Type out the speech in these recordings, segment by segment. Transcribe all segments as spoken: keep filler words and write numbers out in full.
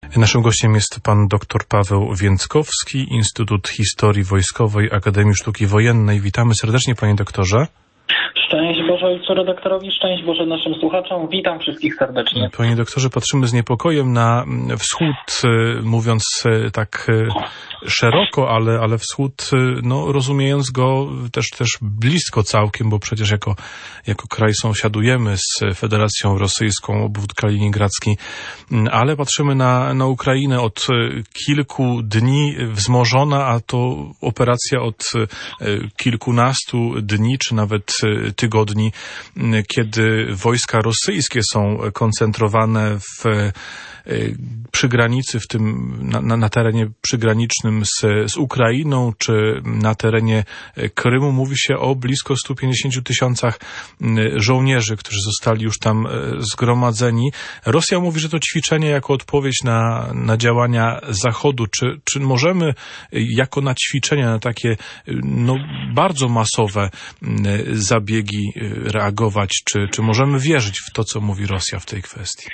Naszym gościem jest pan dr Paweł Więckowski, Instytut Historii Wojskowej Akademii Sztuki Wojennej. Witamy serdecznie, panie doktorze. Szczęść Boże ojcu redaktorowi, szczęść Boże naszym słuchaczom. Witam wszystkich serdecznie. Panie doktorze, patrzymy z niepokojem na wschód, mówiąc tak szeroko, ale, ale wschód, no, rozumiejąc go też, też blisko całkiem, bo przecież jako, jako kraj sąsiadujemy z Federacją Rosyjską, obwód kaliningradzki, ale patrzymy na, na Ukrainę od kilku dni wzmożona, a to operacja od kilkunastu dni, czy nawet tygodni, kiedy wojska rosyjskie są koncentrowane w, przy granicy, w tym na, na, na terenie przygranicznym z, z Ukrainą, czy na terenie Krymu. Mówi się o blisko stu pięćdziesięciu tysiącach żołnierzy, którzy zostali już tam zgromadzeni. Rosja mówi, że to ćwiczenie jako odpowiedź na, na działania Zachodu. Czy, czy możemy jako na ćwiczenia, na takie no, bardzo masowe zabiegi reagować? Czy, czy możemy wierzyć w to, co mówi Rosja w tej kwestii?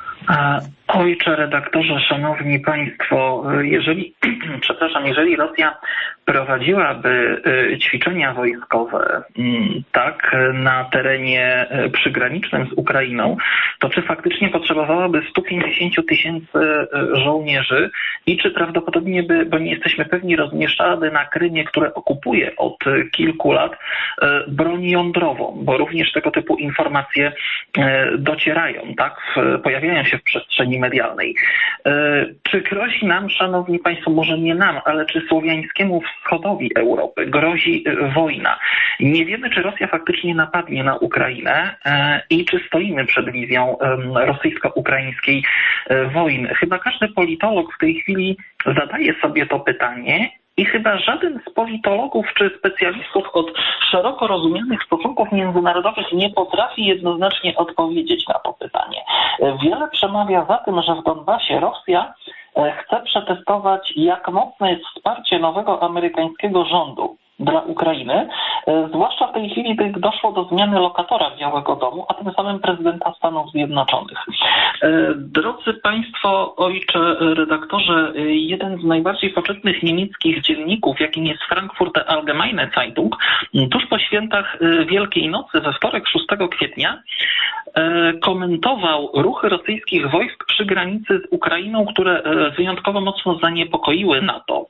Ojcze redaktorze, szanowni państwo, jeżeli, przepraszam, jeżeli Rosja prowadziłaby ćwiczenia wojskowe tak na terenie przygranicznym z Ukrainą, to czy faktycznie potrzebowałaby stu pięćdziesięciu tysięcy żołnierzy i czy prawdopodobnie by, bo nie jesteśmy pewni, rozmieszczałaby na Krymie, które okupuje od kilku lat, broń jądrową, bo również tego typu informacje docierają, tak, pojawiają się w przestrzeni medialnej. Czy grozi nam, szanowni państwo, może nie nam, ale czy słowiańskiemu wschodowi Europy grozi wojna? Nie wiemy, czy Rosja faktycznie napadnie na Ukrainę i czy stoimy przed wizją rosyjsko-ukraińskiej wojny. Chyba każdy politolog w tej chwili zadaje sobie to pytanie i chyba żaden z politologów czy specjalistów od szeroko rozumianych stosunków międzynarodowych nie potrafi jednoznacznie odpowiedzieć na to pytanie. Wiele przemawia za tym, że w Donbasie Rosja chce przetestować, jak mocne jest wsparcie nowego amerykańskiego rządu dla Ukrainy, zwłaszcza w tej chwili, gdy doszło do zmiany lokatora Białego Domu, a tym samym prezydenta Stanów Zjednoczonych. Drodzy państwo, ojcze redaktorze, jeden z najbardziej poczytnych niemieckich dzienników, jakim jest Frankfurter Allgemeine Zeitung, tuż po świętach Wielkiej Nocy, we wtorek szóstego kwietnia, komentował ruchy rosyjskich wojsk przy granicy z Ukrainą, które wyjątkowo mocno zaniepokoiły NATO.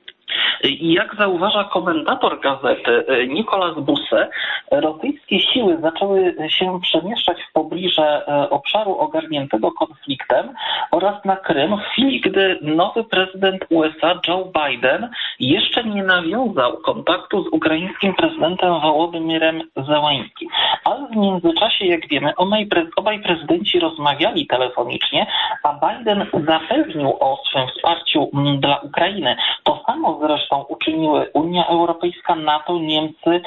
I jak zauważa komentator gazety Nicolas Busse, rosyjskie siły zaczęły się przemieszczać w pobliżu obszaru ogarniętego konfliktem oraz na Krym w chwili, gdy nowy prezydent U S A Joe Biden jeszcze nie nawiązał kontaktu z ukraińskim prezydentem Wołodymyrem Zełańskim. Ale w międzyczasie, jak wiemy, obaj prezydenci rozmawiali telefonicznie, a Biden zapewnił o swym wsparciu dla Ukrainy. To samo zresztą uczyniły Unia Europejska, NATO, Niemcy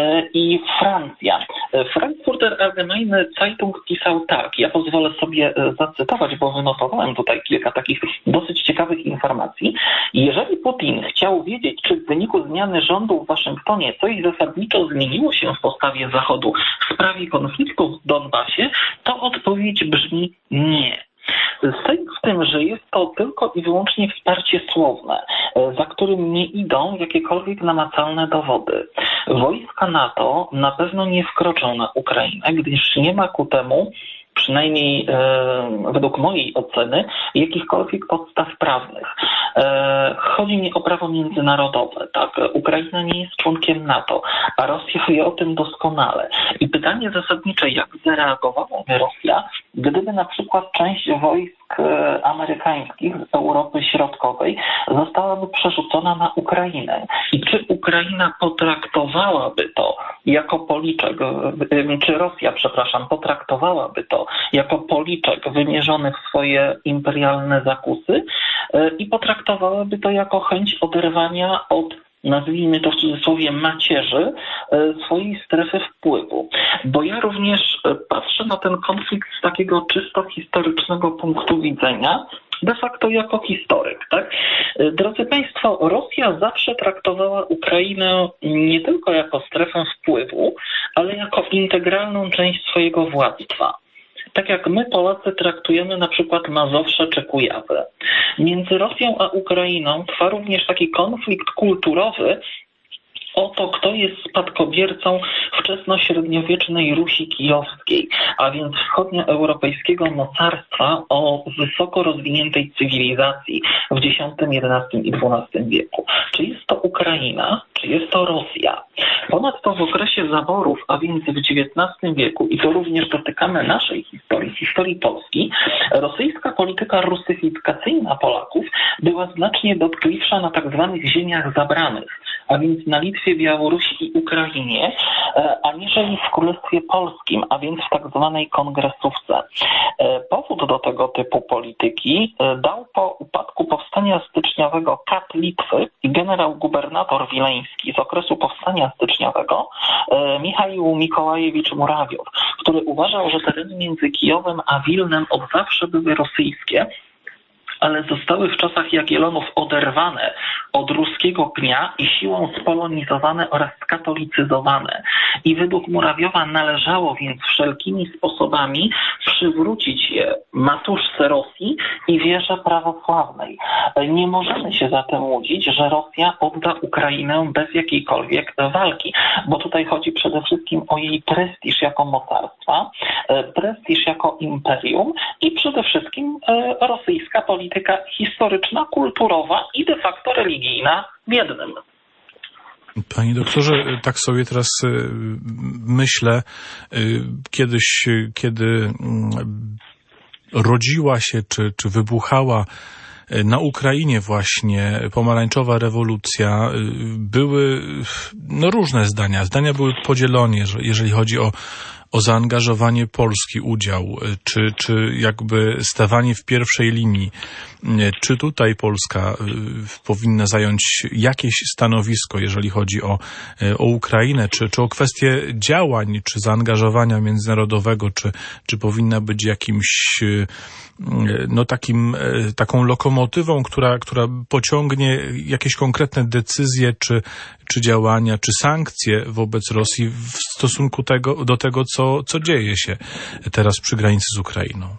i Francja. Frankfurter Allgemeine Zeitung pisał tak, ja pozwolę sobie zacytować, bo wynotowałem tutaj kilka takich dosyć ciekawych informacji. Jeżeli Putin chciał wiedzieć, czy w wyniku zmiany rządu w Waszyngtonie coś zasadniczo zmieniło się w postawie Zachodu w sprawie konfliktu w Donbasie, to odpowiedź brzmi nie. Sens w tym, że jest to tylko i wyłącznie wsparcie słowne, za którym nie idą jakiekolwiek namacalne dowody. Wojska NATO na pewno nie wkroczą na Ukrainę, gdyż nie ma ku temu, przynajmniej e, według mojej oceny, jakichkolwiek podstaw prawnych. E, chodzi mi o prawo międzynarodowe. Tak? Ukraina nie jest członkiem NATO, a Rosja wie o tym doskonale. I pytanie zasadnicze, jak zareagowałaby Rosja, gdyby na przykład część wojsk e, amerykańskich z Europy Środkowej zostałaby przerzucona na Ukrainę. I czy Ukraina potraktowałaby to jako policzek, e, czy Rosja, przepraszam, potraktowałaby to jako policzek wymierzony w swoje imperialne zakusy i potraktowałaby to jako chęć oderwania od, nazwijmy to w cudzysłowie, macierzy swojej strefy wpływu. Bo ja również patrzę na ten konflikt z takiego czysto historycznego punktu widzenia, de facto jako historyk, tak? Drodzy państwo, Rosja zawsze traktowała Ukrainę nie tylko jako strefę wpływu, ale jako integralną część swojego władztwa. Tak jak my Polacy traktujemy na przykład Mazowsze czy Kujawę. Między Rosją a Ukrainą trwa również taki konflikt kulturowy o to, kto jest spadkobiercą wczesnośredniowiecznej Rusi kijowskiej, a więc wschodnioeuropejskiego mocarstwa o wysoko rozwiniętej cywilizacji w dziesiątym, jedenastym i dwunastym wieku. Czy jest to Ukraina, czy jest to Rosja? Ponadto w okresie zaborów, a więc w dziewiętnastym wieku, i to również dotykamy naszej historii, historii Polski, rosyjska polityka rusyfikacyjna Polaków była znacznie dotkliwsza na tak zwanych ziemiach zabranych, a więc na Litwie, Białorusi i Ukrainie, aniżeli w Królestwie Polskim, a więc w tak zwanej kongresówce. Powód do tego typu polityki dał po upadku powstania styczniowego kat Litwy i generał-gubernator wileński z okresu powstania styczniowego Michał Mikołajewicz Murawiow, który uważał, że tereny między Kijowem a Wilnem od zawsze były rosyjskie, ale zostały w czasach Jagiellonów oderwane od ruskiego pnia i siłą spolonizowane oraz skatolicyzowane. I według Murawiowa należało więc wszelkimi sposobami przywrócić je matuszce Rosji i wierze prawosławnej. Nie możemy się zatem łudzić, że Rosja odda Ukrainę bez jakiejkolwiek walki, bo tutaj chodzi przede wszystkim o jej prestiż jako mocarstwa, prestiż jako imperium i przede wszystkim rosyjska polityka historyczna, kulturowa i de facto religijna w jednym. Panie doktorze, tak sobie teraz myślę, kiedyś, kiedy rodziła się, czy, czy wybuchała na Ukrainie właśnie pomarańczowa rewolucja, były no, różne zdania. Zdania były podzielone, jeżeli chodzi o o zaangażowanie Polski, udział, czy, czy jakby stawanie w pierwszej linii. Czy tutaj Polska powinna zająć jakieś stanowisko, jeżeli chodzi o, o Ukrainę, czy, czy o kwestie działań, czy zaangażowania międzynarodowego, czy, czy powinna być jakimś no takim, taką lokomotywą, która, która pociągnie jakieś konkretne decyzje, czy, czy działania, czy sankcje wobec Rosji w stosunku tego, do tego, co, co dzieje się teraz przy granicy z Ukrainą.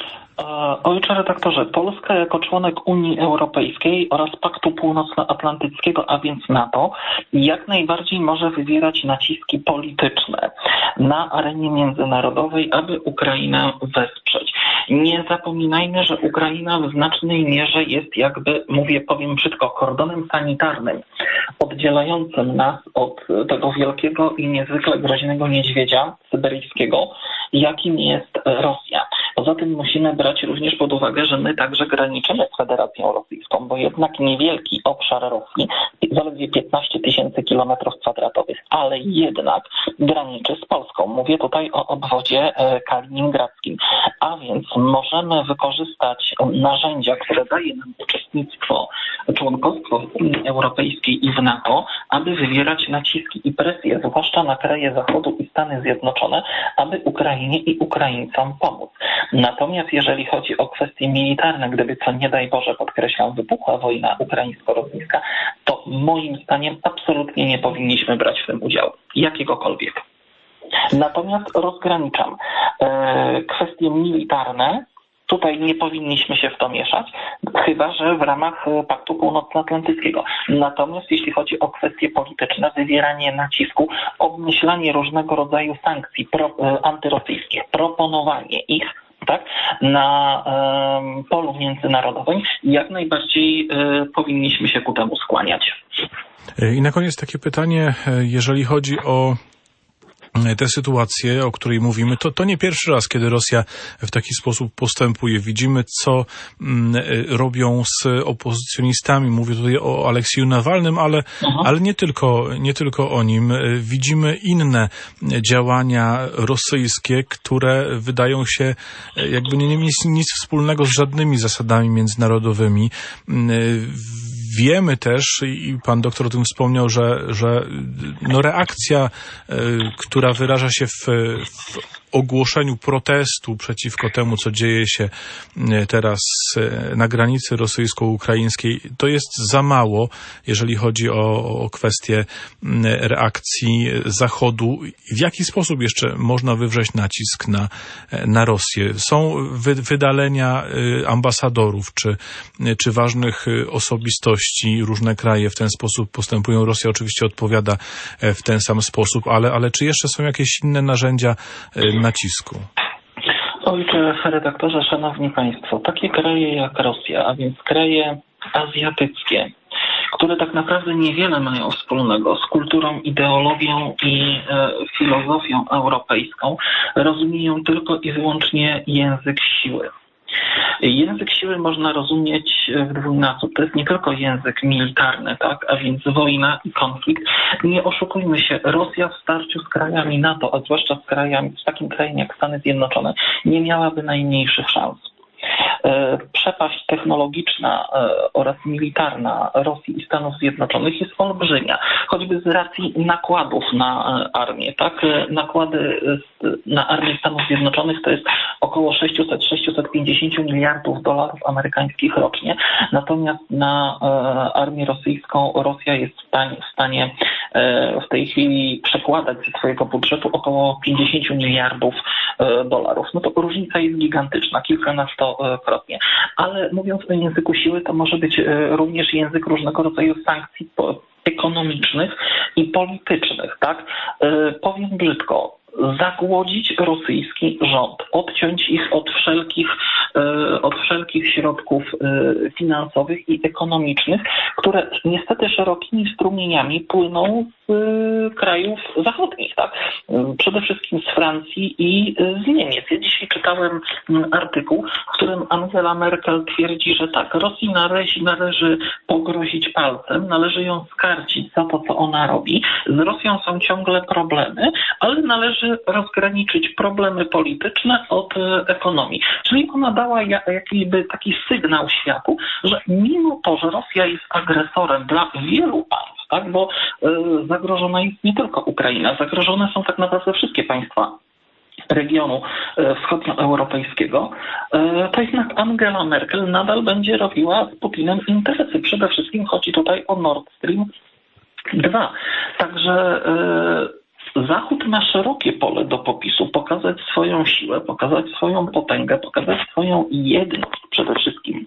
Ojcze redaktorze, Polska jako członek Unii Europejskiej oraz Paktu Północnoatlantyckiego, a więc NATO, jak najbardziej może wywierać naciski polityczne na arenie międzynarodowej, aby Ukrainę wesprzeć. Nie zapominajmy, że Ukraina w znacznej mierze jest jakby, mówię, powiem brzydko, kordonem sanitarnym oddzielającym nas od tego wielkiego i niezwykle groźnego niedźwiedzia syberyjskiego, jakim jest Rosja. Poza tym musimy brać również pod uwagę, że my także graniczymy z Federacją Rosyjską, bo jednak niewielki obszar Rosji, zaledwie piętnaście tysięcy kilometrów kwadratowych, ale jednak graniczy z Polską. Mówię tutaj o obwodzie kaliningradzkim. A więc możemy wykorzystać narzędzia, które daje nam uczestnictwo, członkostwo w Unii Europejskiej i w NATO, aby wywierać naciski i presję, zwłaszcza na kraje Zachodu i Stany Zjednoczone, aby Ukrainie i Ukraińcom pomóc. Natomiast jeżeli chodzi o kwestie militarne, gdyby co nie daj Boże, podkreślam, wybuchła wojna ukraińsko-rosyjska, to moim zdaniem absolutnie nie powinniśmy brać w tym udziału, jakiegokolwiek. Natomiast rozgraniczam e, kwestie militarne. Tutaj nie powinniśmy się w to mieszać, chyba że w ramach Paktu Północnoatlantyckiego. Natomiast jeśli chodzi o kwestie polityczne, wywieranie nacisku, obmyślanie różnego rodzaju sankcji pro, antyrosyjskich, proponowanie ich, tak, na um, polu międzynarodowym, jak najbardziej um, powinniśmy się ku temu skłaniać. I na koniec takie pytanie, jeżeli chodzi o tę sytuację, o której mówimy, to, to nie pierwszy raz, kiedy Rosja w taki sposób postępuje. Widzimy, co mm, robią z opozycjonistami. Mówię tutaj o Aleksieju Nawalnym, ale, ale nie tylko, nie tylko o nim. Widzimy inne działania rosyjskie, które wydają się jakby nie mieć nic wspólnego z żadnymi zasadami międzynarodowymi. Wiemy też, i pan doktor o tym wspomniał, że, że no reakcja, która wyraża się w, w ogłoszeniu protestu przeciwko temu, co dzieje się teraz na granicy rosyjsko-ukraińskiej, to jest za mało, jeżeli chodzi o, o kwestię reakcji Zachodu. W jaki sposób jeszcze można wywrzeć nacisk na, na Rosję? Są wy, wydalenia ambasadorów, czy, czy ważnych osobistości. Różne kraje w ten sposób postępują. Rosja oczywiście odpowiada w ten sam sposób, ale, ale czy jeszcze są jakieś inne narzędzia nacisku? Ojcze redaktorze, szanowni państwo, takie kraje jak Rosja, a więc kraje azjatyckie, które tak naprawdę niewiele mają wspólnego z kulturą, ideologią i e, filozofią europejską, rozumieją tylko i wyłącznie język siły. Język siły można rozumieć w dwójnasób. To jest nie tylko język militarny, tak, a więc wojna i konflikt. Nie oszukujmy się, Rosja w starciu z krajami NATO, a zwłaszcza z krajami, z takim krajem jak Stany Zjednoczone, nie miałaby najmniejszych szans. Przepaść technologiczna oraz militarna Rosji i Stanów Zjednoczonych jest olbrzymia, choćby z racji nakładów na armię. Tak? Nakłady na armię Stanów Zjednoczonych to jest około sześćset do sześciuset pięćdziesięciu miliardów dolarów amerykańskich rocznie, natomiast na armię rosyjską Rosja jest w stanie, w stanie w tej chwili przekładać ze swojego budżetu około pięćdziesięciu miliardów dolarów. No to różnica jest gigantyczna, kilkunastokrotnie. Ale mówiąc o języku siły, to może być również język różnego rodzaju sankcji ekonomicznych i politycznych, tak? Powiem brzydko, zagłodzić rosyjski rząd, odciąć ich od wszelkich, od wszelkich środków finansowych i ekonomicznych, które niestety szerokimi strumieniami płyną z krajów zachodnich, tak? Przede wszystkim z Francji i z Niemiec. Ja dzisiaj czytałem artykuł, w którym Angela Merkel twierdzi, że tak, Rosji należy, należy pogrozić palcem, należy ją skarcić za to, co ona robi. Z Rosją są ciągle problemy, ale należy rozgraniczyć problemy polityczne od ekonomii. Czyli ona dała jakiby taki sygnał światu, że mimo to, że Rosja jest agresorem dla wielu państw, tak, bo y, zagrożona jest nie tylko Ukraina, zagrożone są tak naprawdę wszystkie państwa regionu wschodnioeuropejskiego, to jednak Angela Merkel nadal będzie robiła z Putinem interesy. Przede wszystkim chodzi tutaj o Nord Stream dwa. Także Zachód ma szerokie pole do popisu, pokazać swoją siłę, pokazać swoją potęgę, pokazać swoją jedność przede wszystkim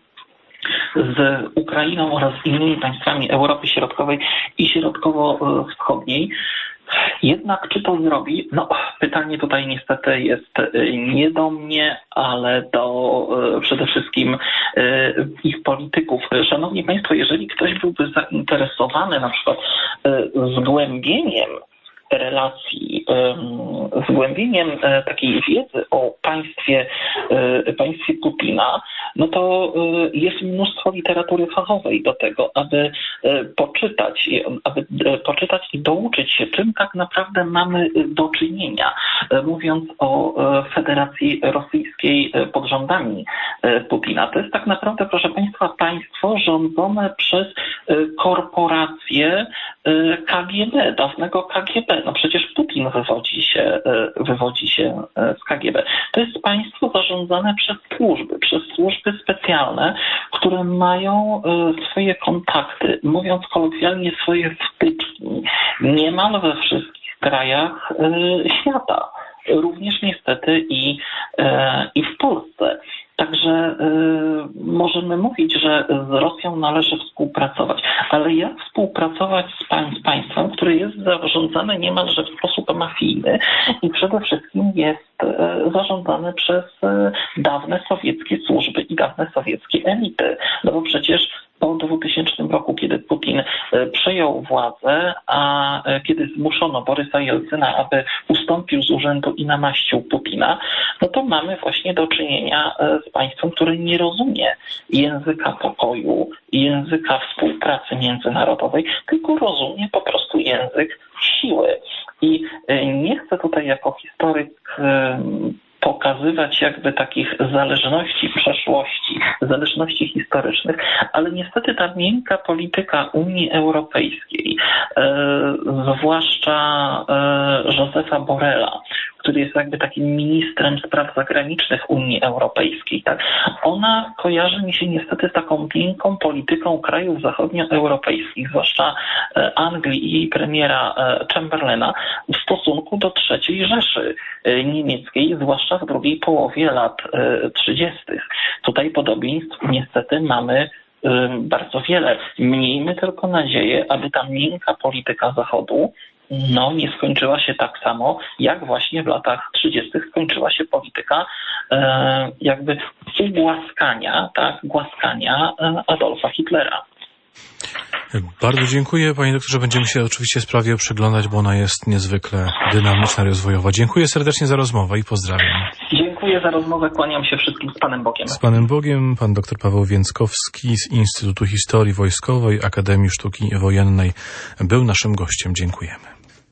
z Ukrainą oraz innymi państwami Europy Środkowej i Środkowo-Wschodniej. Jednak czy to zrobi? No, pytanie tutaj niestety jest nie do mnie, ale do przede wszystkim ich polityków. Szanowni Państwo, jeżeli ktoś byłby zainteresowany na przykład zgłębieniem relacji, zgłębieniem takiej wiedzy o państwie, państwie Putina, no to jest mnóstwo literatury fachowej do tego, aby poczytać, aby poczytać i douczyć się, czym tak naprawdę mamy do czynienia. Mówiąc o Federacji Rosyjskiej pod rządami Putina. To jest tak naprawdę, proszę Państwa, państwo rządzone przez korporacje K G B, dawnego K G B. No przecież Putin wywodzi się, wywodzi się z K G B. To jest państwo zarządzane przez służby, przez służby specjalne, które mają swoje kontakty, mówiąc kolokwialnie, swoje wtyczki niemal we wszystkich krajach świata. Również niestety i, i w Polsce. Także y, możemy mówić, że z Rosją należy współpracować, ale jak współpracować z, pań, z państwem, które jest zarządzane niemalże w sposób mafijny i przede wszystkim jest y, zarządzane przez y, dawne sowieckie służby i dawne sowieckie elity. No bo przecież po dwutysięcznym roku, kiedy Putin przejął władzę, a kiedy zmuszono Borysa Jelcyna, aby ustąpił z urzędu i namaścił Putina, no to mamy właśnie do czynienia z państwem, które nie rozumie języka pokoju, języka współpracy międzynarodowej, tylko rozumie po prostu język siły. I nie chcę tutaj jako historyk pokazywać jakby takich zależności przeszłości, zależności historycznych, ale niestety ta miękka polityka Unii Europejskiej Anglii, zwłaszcza Josefa Borrella, który jest jakby takim ministrem spraw zagranicznych Unii Europejskiej, tak? Ona kojarzy mi się niestety z taką miękką polityką krajów zachodnioeuropejskich, zwłaszcza Anglii i jej premiera Chamberlaina w stosunku do trzeciej Rzeszy niemieckiej, zwłaszcza w drugiej połowie lat trzydziestych. Tutaj podobieństw niestety mamy bardzo wiele. Miejmy tylko nadzieję, aby ta miękka polityka Zachodu no, nie skończyła się tak samo, jak właśnie w latach trzydziestych skończyła się polityka e, jakby ugłaskania, tak, głaskania Adolfa Hitlera. Bardzo dziękuję, panie doktorze. Będziemy się oczywiście sprawie przyglądać, bo ona jest niezwykle dynamiczna, rozwojowa. Dziękuję serdecznie za rozmowę i pozdrawiam. Dziękuję za rozmowę, kłaniam się wszystkim z Panem Bogiem. Z Panem Bogiem, pan dr Paweł Więckowski z Instytutu Historii Wojskowej Akademii Sztuki Wojennej był naszym gościem. Dziękujemy.